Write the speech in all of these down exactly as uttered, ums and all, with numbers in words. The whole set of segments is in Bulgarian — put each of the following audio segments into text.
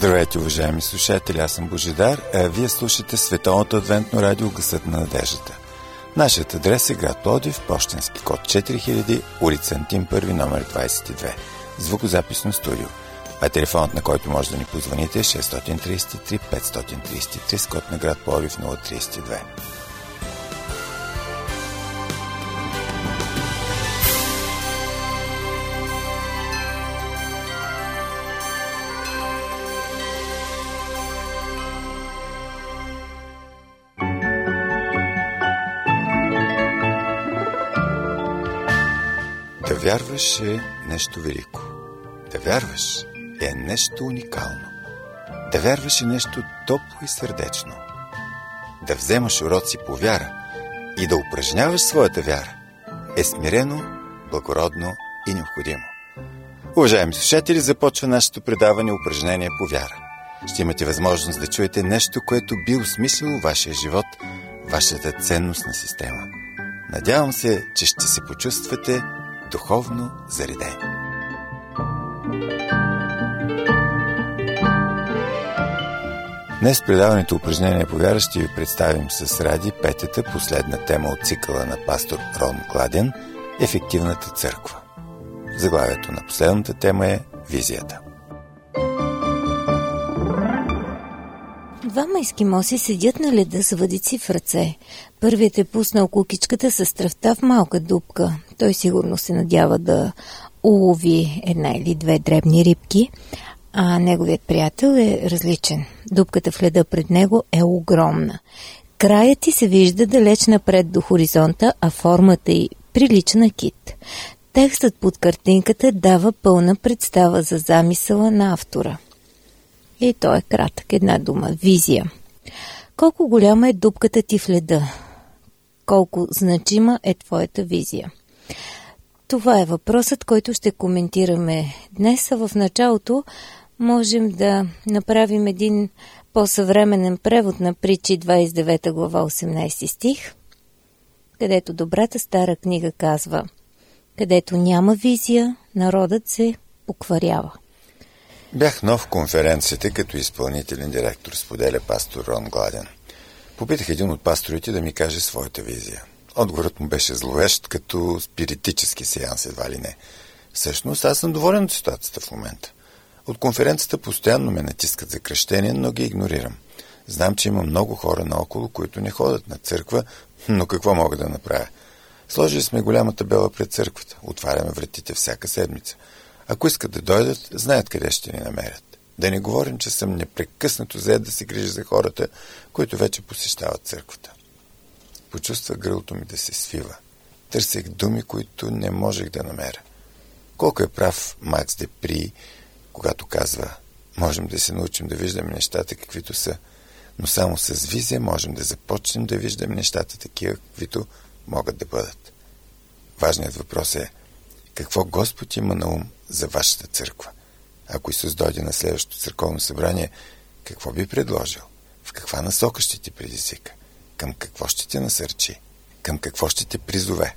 Здравейте, уважаеми слушатели, аз съм Божидар, а вие слушате Световното адвентно радио Гласът на надеждата. Нашият адрес е град Пловдив, пощенски код четири хиляди, улица Антим първи, номер двадесет и две. Звукозаписно студио. А телефонът, на който може да ни позвоните, е шест три три пет три три с код на град Пловдив нула три две. Да вярваш е нещо велико. Да вярваш е нещо уникално. Да вярваш е нещо топло и сърдечно. Да вземаш уроци по вяра и да упражняваш своята вяра е смирено, благородно и необходимо. Уважаеми слушатели, започва нашето предаване упражнение по вяра. Ще имате възможност да чуете нещо, което би осмислило вашия живот, вашата ценностна система. Надявам се, че ще се почувствате духовно заредени. Днес в предаването упражнение по вяра ще ви представим с Ради петата последна тема от цикъла на пастор Рон Гладен – Ефективната църква. Заглавието на последната тема е Визията. Двама ескимоси седят на леда с въдици в ръце. Първият е пуснал кукичката с тръвта в малка дупка. Той сигурно се надява да улови една или две дребни рибки, а неговият приятел е различен. Дупката в леда пред него е огромна. Краят ти се вижда далеч напред до хоризонта, а формата й прилича на кит. Текстът под картинката дава пълна представа за замисъла на автора. И той е кратък, една дума – визия. Колко голяма е дупката ти в леда? Колко значима е твоята визия? Това е въпросът, който ще коментираме днес, а в началото можем да направим един по-съвременен превод на Притчи двадесет и девета глава осемнадесети стих, където добрата стара книга казва: където няма визия, народът се покварява. Бях нов в конференцията като изпълнителен директор, споделя пастор Рон Гладен. Попитах един от пасторите да ми каже своята визия. Отговорът му беше зловещ, като спиритически сеанс, едва ли не. Всъщност, аз съм доволен от ситуацията в момента. От конференцията постоянно ме натискат за кръщение, но ги игнорирам. Знам, че има много хора наоколо, които не ходят на църква, но какво мога да направя? Сложили сме голяма табела пред църквата. Отваряме вратите всяка седмица. Ако искат да дойдат, знаят къде ще ни намерят. Да не говорим, че съм непрекъснато зает да се грижа за хората, които вече посещават църквата. Почувства гърлото ми да се свива. Търсех думи, които не можех да намеря. Колко е прав Макс Депри, когато казва: можем да се научим да виждаме нещата каквито са, но само с визия можем да започнем да виждаме нещата такива, каквито могат да бъдат. Важният въпрос е: какво Господ има на ум за вашата църква? Ако Исус дойде на следващото църковно събрание, какво би предложил? В каква насока ще ти предизвика? Към какво ще те насърчи? Към какво ще те призове?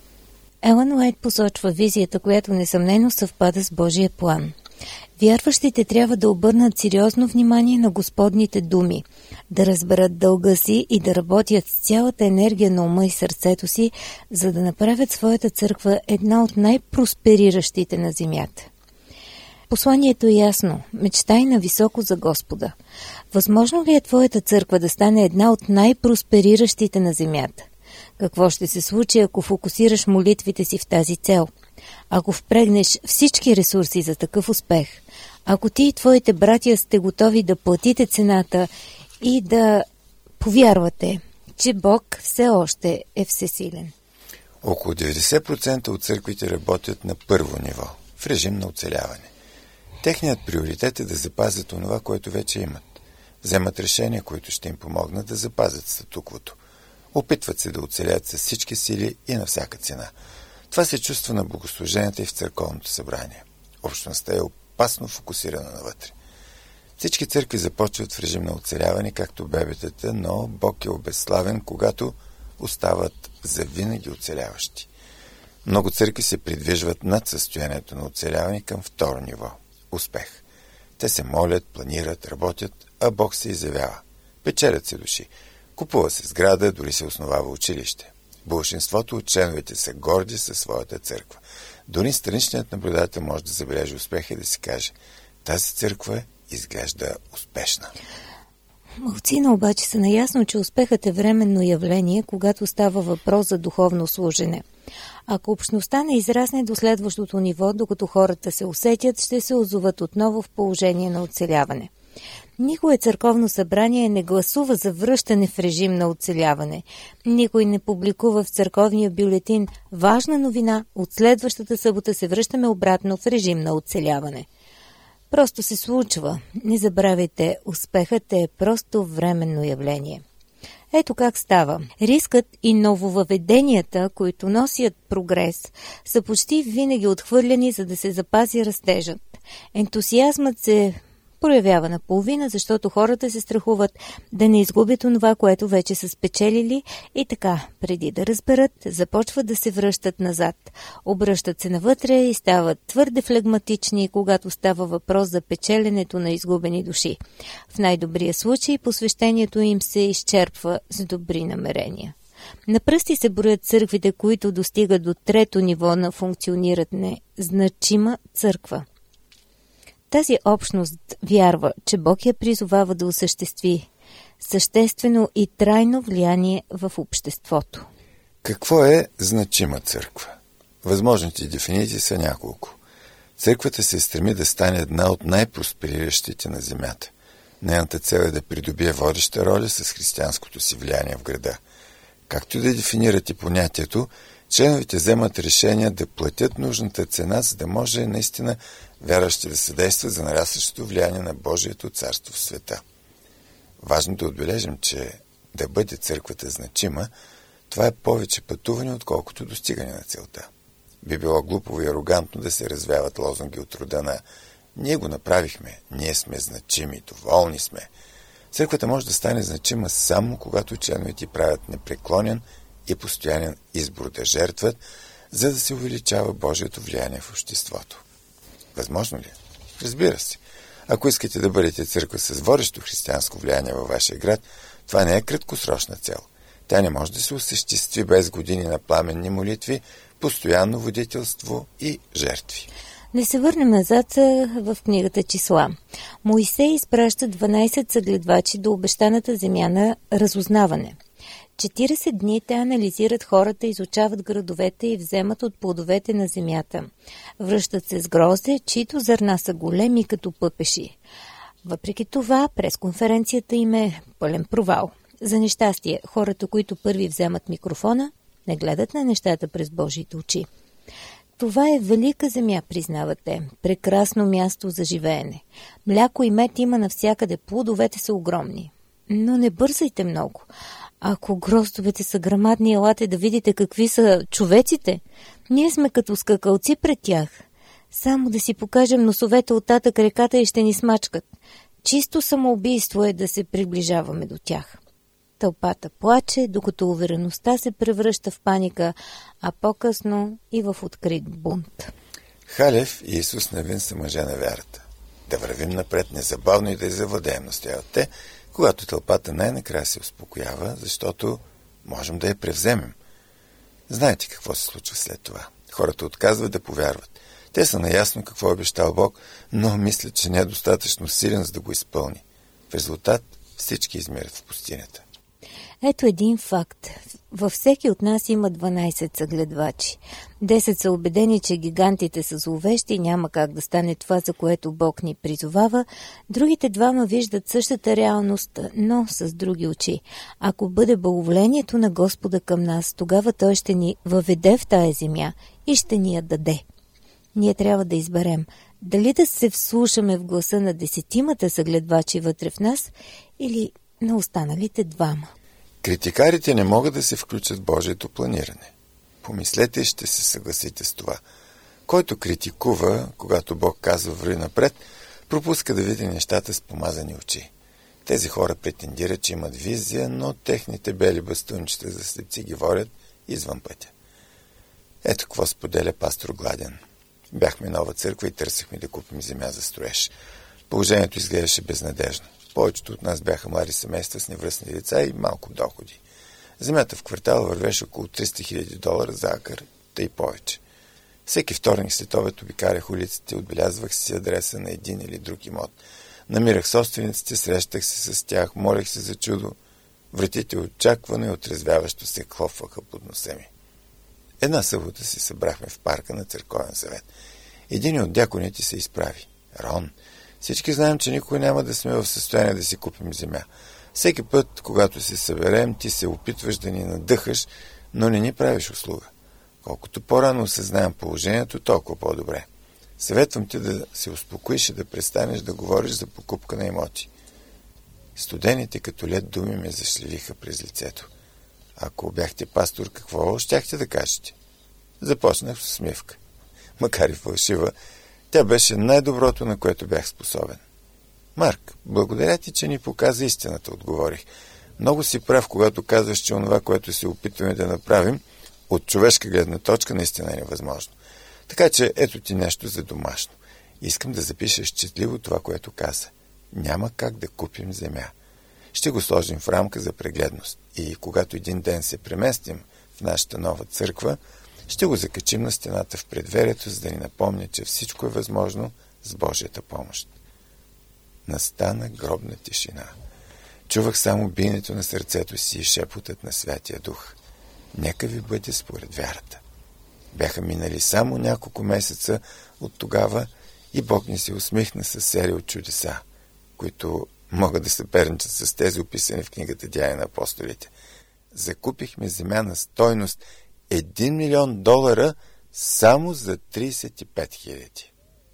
Елън Уайт посочва визията, която несъмнено съвпада с Божия план. Вярващите трябва да обърнат сериозно внимание на Господните думи, да разберат дълга си и да работят с цялата енергия на ума и сърцето си, за да направят своята църква една от най-проспериращите на земята. Посланието е ясно. Мечтай на високо за Господа. Възможно ли е твоята църква да стане една от най-проспериращите на земята? Какво ще се случи, ако фокусираш молитвите си в тази цел? Ако впрегнеш всички ресурси за такъв успех? Ако ти и твоите братия сте готови да платите цената и да повярвате, че Бог все още е всесилен? Около деветдесет процента от църквите работят на първо ниво, в режим на оцеляване. Техният приоритет е да запазят онова, което вече имат. Вземат решения, които ще им помогнат да запазят статуквото. Опитват се да оцелят с всички сили и на всяка цена. Това се чувства на богослуженията и в църковното събрание. Общността е опасно фокусирана навътре. Всички църкви започват в режим на оцеляване, както бебетата, но Бог е обезславен, когато остават завинаги оцеляващи. Много църкви се придвижват над състоянието на оцеляване към второ ниво – успех. Те се молят, планират, работят, а Бог се изявява. Печелят се души. Купува се сграда, дори се основава училище. Болшинството от членовете са горди със своята църква. Дори страничният наблюдател може да забележи успеха и да си каже: тази църква изглежда успешна. Малцина обаче са наясно, че успехът е временно явление, когато става въпрос за духовно служене. Ако общността не израсне до следващото ниво, докато хората се усетят, ще се озоват отново в положение на оцеляване. Никое църковно събрание не гласува за връщане в режим на оцеляване. Никой не публикува в църковния бюлетин важна новина: от следващата събота се връщаме обратно в режим на оцеляване. Просто се случва. Не забравяйте, успехът е просто временно явление. Ето как става. Рискът и нововъведенията, които носят прогрес, са почти винаги отхвърляни, за да се запази растежът. Ентусиазмът се проявява наполовина, защото хората се страхуват да не изгубят онова, което вече са спечелили, и така, преди да разберат, започват да се връщат назад. Обръщат се навътре и стават твърде флегматични, когато става въпрос за печеленето на изгубени души. В най-добрия случай посвещението им се изчерпва с добри намерения. На пръсти се броят църквите, които достигат до трето ниво на функциониране – значима църква. Тази общност вярва, че Бог я призовава да осъществи съществено и трайно влияние в обществото. Какво е значима църква? Възможните дефиниции са няколко. Църквата се стреми да стане една от най-проспериращите на земята. Нейната цел е да придобие водеща роля с християнското си влияние в града. Както и да дефинирате понятието, членовете вземат решения да платят нужната цена, за да може наистина вярващи да съдействат за нарастващото влияние на Божието царство в света. Важно да отбележим, че да бъде църквата значима, това е повече пътуване, отколкото достигане на целта. Би било глупово и арогантно да се развяват лозунги от рода на «Ние го направихме, ние сме значими, доволни сме». Църквата може да стане значима само когато членовете правят непреклонен и постоянен избор да жертват, за да се увеличава Божието влияние в обществото. Възможно ли? Разбира се. Ако искате да бъдете църква с водещо християнско влияние във вашия град, това не е краткосрочна цел. Тя не може да се осъществи без години на пламенни молитви, постоянно водителство и жертви. Да се върнем назад в книгата Числа. Моисей изпраща дванайсет съгледвачи до обещаната земя на разузнаване. четирийсет дни те анализират хората, изучават градовете и вземат от плодовете на земята. Връщат се с грозде, чието зърна са големи като пъпеши. Въпреки това, пресконференцията им е пълен провал. За нещастие, хората, които първи вземат микрофона, не гледат на нещата през Божиите очи. Това е велика земя, признават те. Прекрасно място за живеене. Мляко и мед има навсякъде, плодовете са огромни. Но не бързайте много. Ако гроздовете са грамадни, елате да видите какви са човеците. Ние сме като скакалци пред тях. Само да си покажем носовете от татък реката и ще ни смачкат. Чисто самоубийство е да се приближаваме до тях. Тълпата плаче, докато увереността се превръща в паника, а по-късно и в открит бунт. Халев и Исус Навин са мъже на вярата. Да вървим напред незабавно и да завладеем, настояват те, когато тълпата най-накрая се успокоява, защото можем да я превземем. Знаете какво се случва след това? Хората отказват да повярват. Те са наясно какво е обещал Бог, но мислят, че не е достатъчно силен, за да го изпълни. В резултат всички измират в пустинята. Ето един факт. Във всеки от нас има дванайсет съгледвачи. десет са убедени, че гигантите са зловещи и няма как да стане това, за което Бог ни призовава. Другите двама виждат същата реалност, но с други очи. Ако бъде благоволението на Господа към нас, тогава Той ще ни въведе в тая земя и ще ни я даде. Ние трябва да изберем дали да се вслушаме в гласа на десетимата съгледвачи вътре в нас или на останалите двама. Критикарите не могат да се включат в Божието планиране. Помислете и ще се съгласите с това. Който критикува, когато Бог казва върви напред, пропуска да види нещата с помазани очи. Тези хора претендират, че имат визия, но техните бели бастунчета за слепци ги водят извън пътя. Ето какво споделя пастор Гладен. Бяхме нова църква и търсихме да купим земя за строеж. Положението изглеждаше безнадежно. Повечето от нас бяха млади семейства с невръстни деца и малко доходи. Земята в квартала вървеше около триста хиляди долара за акър, тъй повече. Всеки вторник след обед обикарях улиците, отбелязвах си адреса на един или друг имот. Намирах собствениците, срещах се с тях, молех се за чудо. Вратите очаквано и отрезвяващо се хлопваха под носа ми. Една събота се събрахме в парка на църковен съвет. Един от дяконите се изправи. Рон, всички знаем, че никога няма да сме в състояние да си купим земя. Всеки път, когато се съберем, ти се опитваш да ни надъхаш, но не ни правиш услуга. Колкото по-рано осъзнаем положението, толкова по-добре. Съветвам ти да се успокоиш и да престанеш да говориш за покупка на имоти. Студените като лед думи ме зашлевиха през лицето. Ако бяхте пастор, какво щяхте да кажете? Започнах с усмивка. Макар и фалшива, тя беше най-доброто, на което бях способен. Марк, благодаря ти, че ни показа истината, отговорих. Много си прав, когато казваш, че онова, което се опитваме да направим, от човешка гледна точка наистина е невъзможно. Така че ето ти нещо за домашно. Искам да запишеш четливо това, което каза. Няма как да купим земя. Ще го сложим в рамка за прегледност. И когато един ден се преместим в нашата нова църква, ще го закачим на стената в предверието, за да ни напомня, че всичко е възможно с Божията помощ. Настана гробна тишина. Чувах само биенето на сърцето си и шепотът на Святия Дух. Нека ви бъде според вярата. Бяха минали само няколко месеца от тогава и Бог ни се усмихна със серия от чудеса, които могат да съперничат с тези описани в книгата Деяния на апостолите. Закупихме земя на стойност един милион долара само за тридесет и пет хиляди.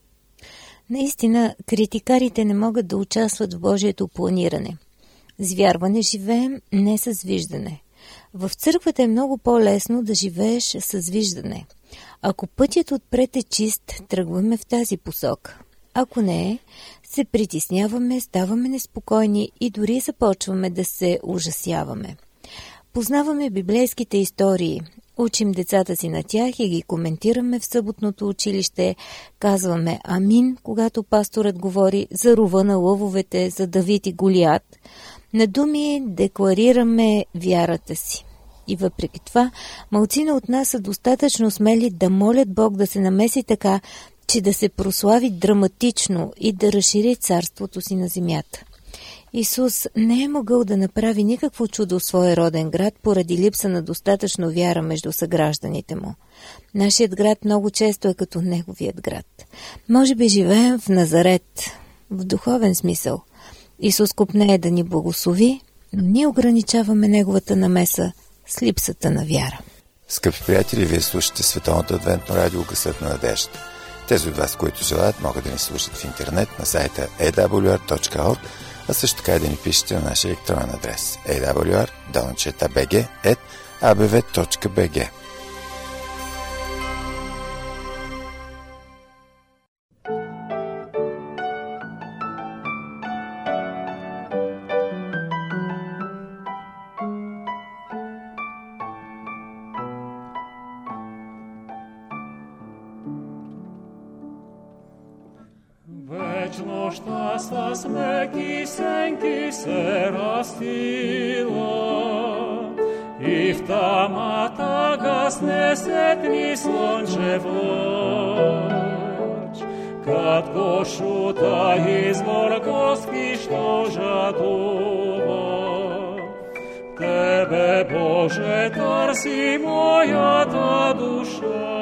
Наистина, критикарите не могат да участват в Божието планиране. С вярване живеем, не с виждане. В църквата е много по-лесно да живееш с виждане. Ако пътят отпред е чист, тръгваме в тази посока. Ако не е, се притесняваме, ставаме неспокойни и дори започваме да се ужасяваме. Познаваме библейските истории, учим децата си на тях и ги коментираме в съботното училище, казваме амин, когато пасторът говори за рова на лъвовете, за Давид и Голиат. На думи декларираме вярата си. И въпреки това, малцина от нас са достатъчно смели да молят Бог да се намеси така, че да се прослави драматично и да разшири царството си на земята. Исус не е могъл да направи никакво чудо в своя роден град поради липса на достатъчно вяра между съгражданите му. Нашият град много често е като неговият град. Може би живеем в Назарет, в духовен смисъл. Исус копнее да ни благослови, но ние ограничаваме неговата намеса с липсата на вяра. Скъпи приятели, вие слушате Световното адвентно радио Гласът на надежда. Тези от вас, които желаят, могат да ни слушат в интернет на сайта ей дабъл ю ар точка орг, а също така и да ни пишете на нашия електронен адрес ей дабъл ю ар далече би джи ет а бе ве точка би джи. Вечнощта с меки сенки се разстила и в тамата гасне сетни слънчев лъч. Кратко шута извор горски, що жадува. Тебе, Боже, търси моята душа.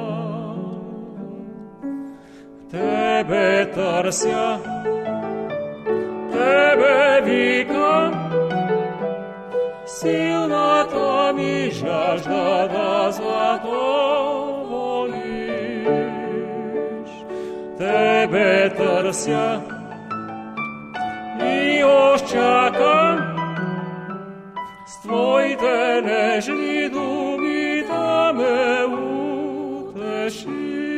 Тебе търся, Тебе викам, силната ми жажда да задоволиш. Тебе търся и очакам, с Твоите нежни думи да ме утешиш.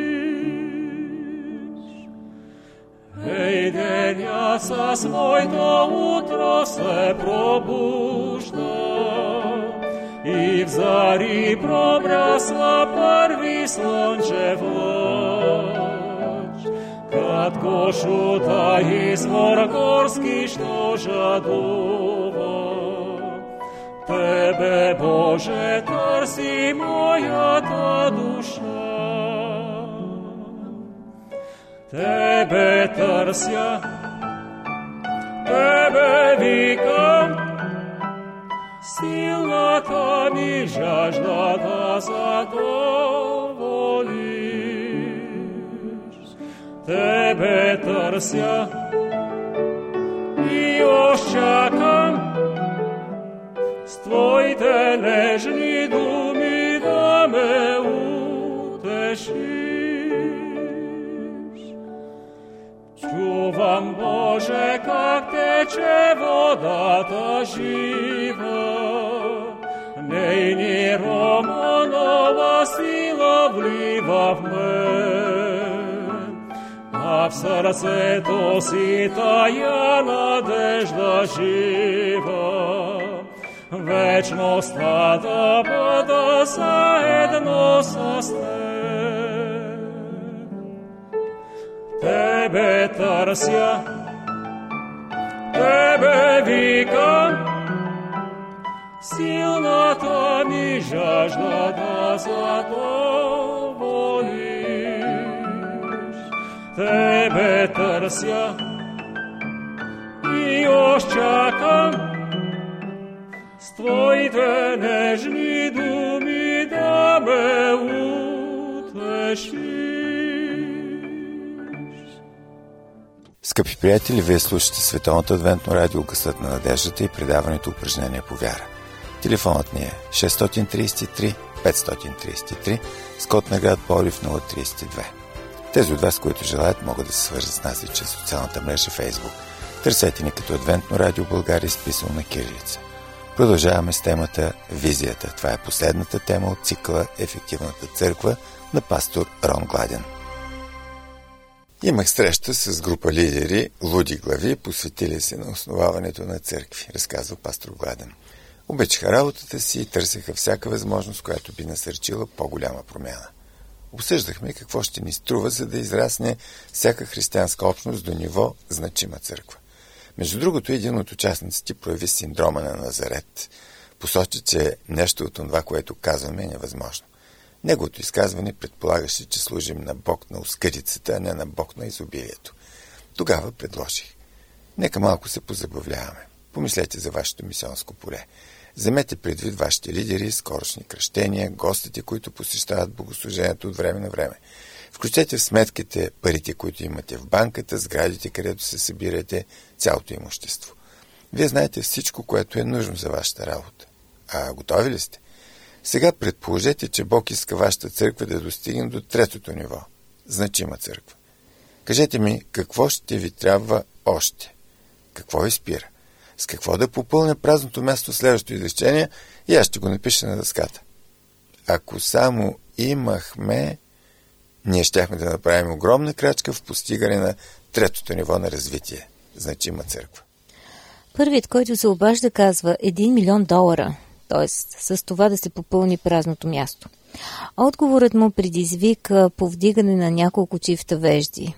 Ей, деня с моето утро се пробужда и в зари пробрасва първи слънчев лъч. Slatko ta izvor gorski što žadova. Tebe, Bože, tarsi moja ta duša. Tebe trsja, Tebe vikam, silna ta mi žažda da zadovoljiš. Tebe trsja i još čakam s tvojite nežni dumi da me utešiš. Čuvam, Bože, kak teče voda ta živa, nejni Romanova sila vliva v men, a v srce to si taja nadežda živa, večnost tada pada zajedno sa stem. Tebe trsja, Tebe vikam, silna ta mi žažda da zadovoljiš. Tebe trsja i još čakam s tvojite nežni dumi da me utešiš. Скъпи приятели, вие слушате Световното адвентно радио Гласът на надеждата и предаването Упражнения по вяра. Телефонът ни е шест три три пет три три с код на град Пловдив нула три две. Тези от вас, които желаят, могат да се свържат с нас и чрез социалната мрежа Facebook. Търсете ни като Адвентно радио България, изписано на кирилица. Продължаваме с темата Визията. Това е последната тема от цикъла Ефективната църква на пастор Рон Гладен. Имах среща с група лидери, луди глави, посветили се на основаването на църкви, разказва пастор Гладен. Обичаха работата си и търсеха всяка възможност, която би насърчила по-голяма промяна. Обсъждахме какво ще ни струва, за да израсне всяка християнска общност до ниво значима църква. Между другото, един от участниците прояви синдрома на Назарет. Посочи, че нещо от това, което казваме, е невъзможно. Неговото изказване предполагаше, че служим на Бог на оскъдицата, а не на Бог на изобилието. Тогава предложих: нека малко се позабавляваме. Помислете за вашето мисионско поле. Вземете предвид вашите лидери, скорошни кръщения, гостите, които посещават богослужението от време на време. Включете в сметките парите, които имате в банката, сградите, където се събирате, цялото имущество. Вие знаете всичко, което е нужно за вашата работа. А готови ли сте? Сега предположете, че Бог иска вашата църква да достигне до третото ниво – значима църква. Кажете ми, какво ще ви трябва още? Какво ви спира? С какво да попълня празното място в следващото изречение и аз ще го напиша на дъската. Ако само имахме, ние щяхме да направим огромна крачка в постигане на третото ниво на развитие – значима църква. Първият, който се обажда, казва един милион долара, т.е. с това да се попълни празното място. Отговорът му предизвика повдигане на няколко чифта вежди.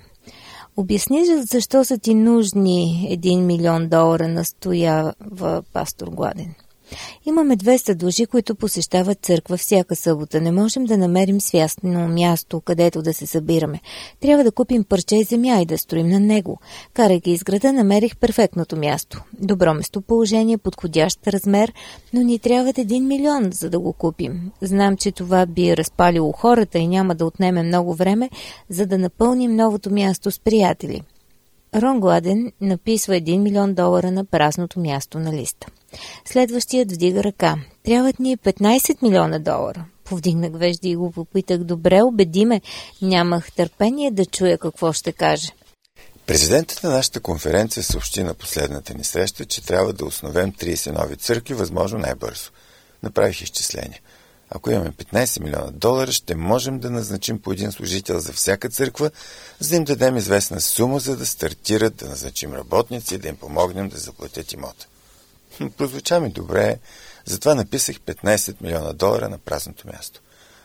Обясни защо са ти нужни един милион долара, настоява пастор Гладен. Имаме двеста души, които посещават църква всяка събота. Не можем да намерим свясно място, където да се събираме. Трябва да купим парче земя и да строим на него. Карайки из града, намерих перфектното място. Добро местоположение, подходящ размер, но ни трябват един милион, за да го купим. Знам, че това би разпалило хората и няма да отнеме много време, за да напълним новото място с приятели. Рон Гладен написва един милион долара на празното място на листа. Следващият вдига ръка. Трябват ни петнайсет милиона долара. Повдигнах вежди и го попитах: добре, убеди ме. Нямах търпение да чуя какво ще каже. Президентът на нашата конференция съобщи на последната ни среща, че трябва да основем трийсет нови църкви, възможно най-бързо. Направих изчисление. Ако имаме петнайсет милиона долара, ще можем да назначим по един служител за всяка църква, за да им дадем известна сума, за да стартират, да назначим работници и да им помогнем да заплатят имота. Прозвуча ми добре, затова написах петнайсет милиона долара на празното място.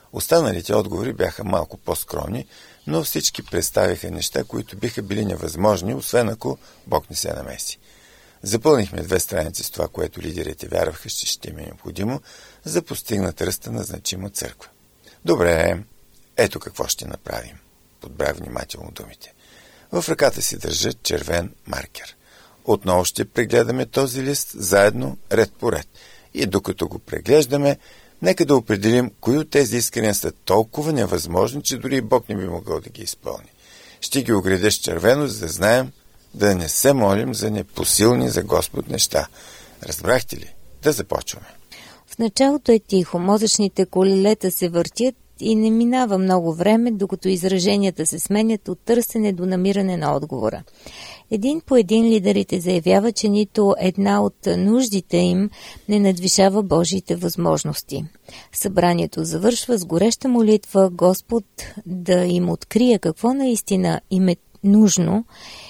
Останалите отговори бяха малко по-скромни, но всички представиха неща, които биха били невъзможни, освен ако Бог не се намеси. Запълнихме две страници с това, което лидерите вярваха, че ще им е необходимо, за да постигнат ръста на значима църква. Добре, ето какво ще направим. Подбрах внимателно думите. В ръката си държа червен маркер. Отново ще прегледаме този лист заедно, ред по ред. И докато го преглеждаме, нека да определим кои от тези искания са толкова невъзможни, че дори Бог не би могъл да ги изпълни. Ще ги оградя с червено, за да знаем да не се молим за непосилни за Господ неща. Разбрахте ли? Да започваме. В началото е тихо, мозъчните колелета се въртят и не минава много време, докато израженията се сменят от търсене до намиране на отговора. Един по един лидерите заявява, че нито една от нуждите им не надвишава Божиите възможности. Събранието завършва с гореща молитва Господ да им открие какво наистина им е нужно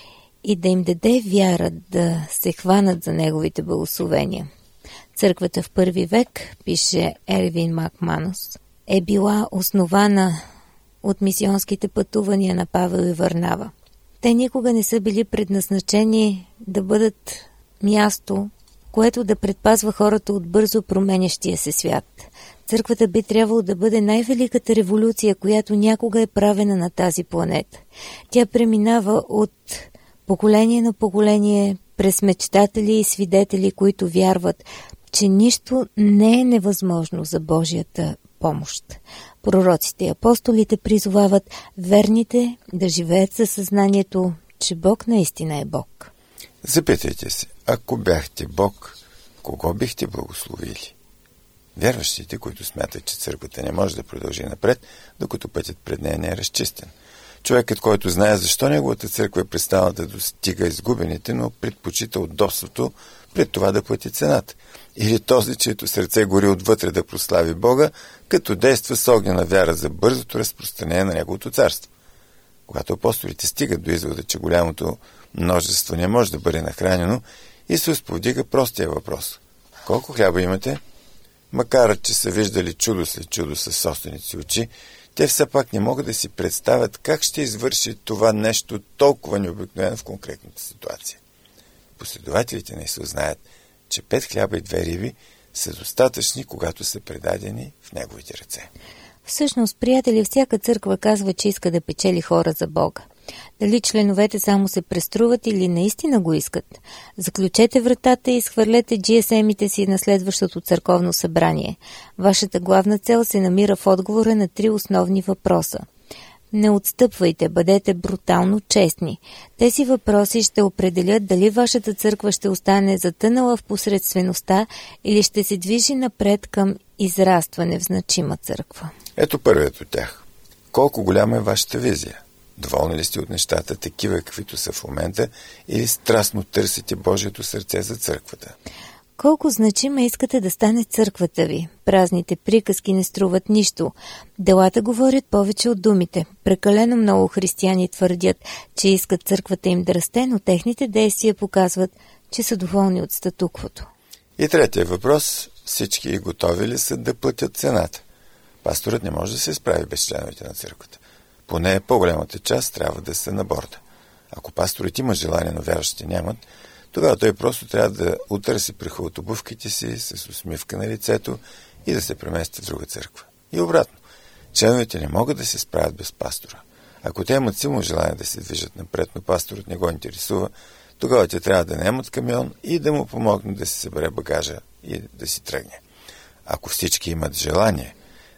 и да им даде вяра да се хванат за неговите благословения. Църквата в първи век, пише Ервин Макманус, е била основана от мисионските пътувания на Павел и Варнава. Те никога не са били предназначени да бъдат място, което да предпазва хората от бързо променящия се свят. Църквата би трябвало да бъде най-великата революция, която някога е правена на тази планета. Тя преминава от поколение на поколение през мечтатели и свидетели, които вярват, че нищо не е невъзможно за Божията помощ. Пророците и апостолите призовават верните да живеят със съзнанието, че Бог наистина е Бог. Запитайте се, ако бяхте Бог, кого бихте благословили? Вярващите, които смятат, че църквата не може да продължи напред, докато пътят пред нея не е разчистен. Човекът, който знае защо неговата църква е престала да достига изгубените, но предпочита удобството пред това да плати цената. Или този, чието сърце гори отвътре да прослави Бога, като действа с огнена вяра за бързото разпространение на Неговото царство. Когато апостолите стигат до извода, че голямото множество не може да бъде нахранено, Исус повдига простия въпрос. Колко хляба имате? Макар, че са виждали чудо след чудо със собствените си очи, те все пак не могат да си представят как ще извърши това нещо толкова необикновено в конкретната ситуация. Последователите на Исус знаят, че пет хляба и две риби са достатъчни, когато са предадени в Неговите ръце. Всъщност, приятели, всяка църква казва, че иска да печели хора за Бога. Дали членовете само се преструват или наистина го искат? Заключете вратата и изхвърлете джи ес ем-ите си на следващото църковно събрание. Вашата главна цел се намира в отговора на три основни въпроса. Не отстъпвайте, бъдете брутално честни. Тези въпроси ще определят дали вашата църква ще остане затънала в посредствеността или ще се движи напред към израстване в значима църква. Ето първият от тях. Колко голяма е вашата визия? Доволни ли сте от нещата, такива каквито са в момента, или страстно търсите Божието сърце за църквата? Колко значима искате да стане църквата ви? Празните приказки не струват нищо. Делата говорят повече от думите. Прекалено много християни твърдят, че искат църквата им да расте, но техните действия показват, че са доволни от статуквото. И третия въпрос. Всички готови ли са да платят цената? Пасторът не може да се справи без членовете на църквата. Поне по-голямата част трябва да са на борда. Ако пасторът има желание, но вярващите нямат, тогава той просто трябва да утърси пръха от обувките си с усмивка на лицето и да се премести в друга църква. И обратно. Членовете не могат да се справят без пастора. Ако те имат силно желание да се движат напред, но пасторът не го интересува, тогава те трябва да наемат камион и да му помогнат да се събере багажа и да си тръгне. Ако всички имат желание,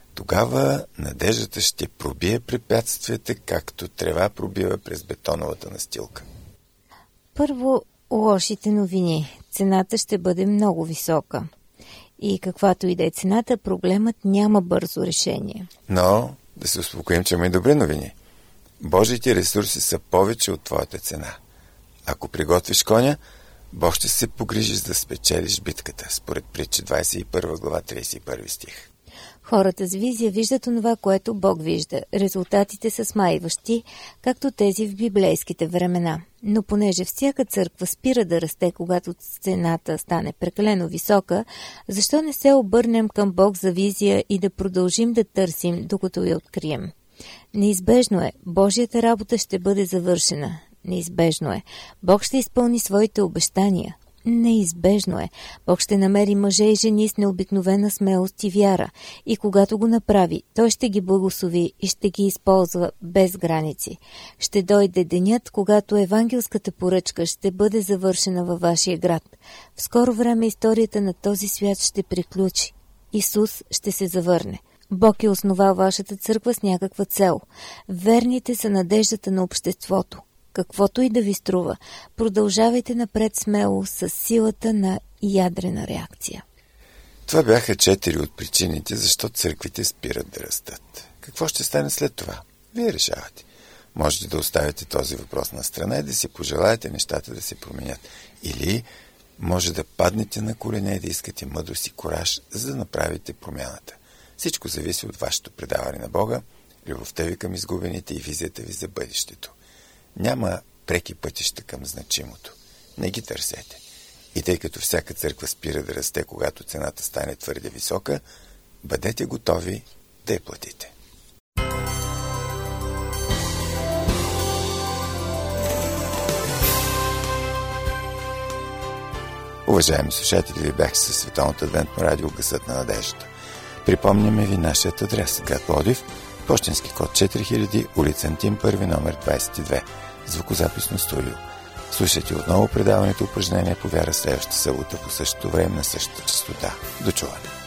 тогава надеждата ще пробие препятствията, както трева пробива през бетоновата настилка. Първо, лошите новини. Цената ще бъде много висока. И каквато и да е цената, проблемът няма бързо решение. Но да се успокоим, че има и добри новини. Божиите ресурси са повече от твоята цена. Ако приготвиш коня, Бог ще се погрижи да спечелиш битката, според Притчи двадесет и първа глава, тридесет и първи стих. Хората с визия виждат онова, което Бог вижда. Резултатите са смайващи, както тези в библейските времена. Но понеже всяка църква спира да расте, когато цената стане прекалено висока, защо не се обърнем към Бог за визия и да продължим да търсим, докато я открием? Неизбежно е. Божията работа ще бъде завършена. Неизбежно е. Бог ще изпълни своите обещания. Неизбежно е. Бог ще намери мъже и жени с необикновена смелост и вяра. И когато го направи, Той ще ги благослови и ще ги използва без граници. Ще дойде денят, когато евангелската поръчка ще бъде завършена във вашия град. В скоро време историята на този свят ще приключи. Исус ще се завърне. Бог е основал вашата църква с някаква цел. Верните са надеждата на обществото. Каквото и да ви струва, продължавайте напред смело с силата на ядрена реакция. Това бяха четири от причините, защо църквите спират да растат. Какво ще стане след това? Вие решавате. Можете да оставите този въпрос на страна и да си пожелаете нещата да се променят. Или може да паднете на колене и да искате мъдрост и кураж, за да направите промяната. Всичко зависи от вашето предаване на Бога, любовта ви към изгубените и визията ви за бъдещето. Няма преки пътища към значимото. Не ги търсете. И тъй като всяка църква спира да расте, когато цената стане твърде висока, бъдете готови да я платите. Уважаеми слушатели, ви бях със Световното адвентно радио Гласът на надеждата. Припомняме ви нашият адрес: град Пловдив, пощенски код четири хиляди, улица Антим първи, номер двадесет и две, звукозаписно студио. Слушайте отново предаването упражнение по вяра следващата събота по същото време на същата честота. До чуване!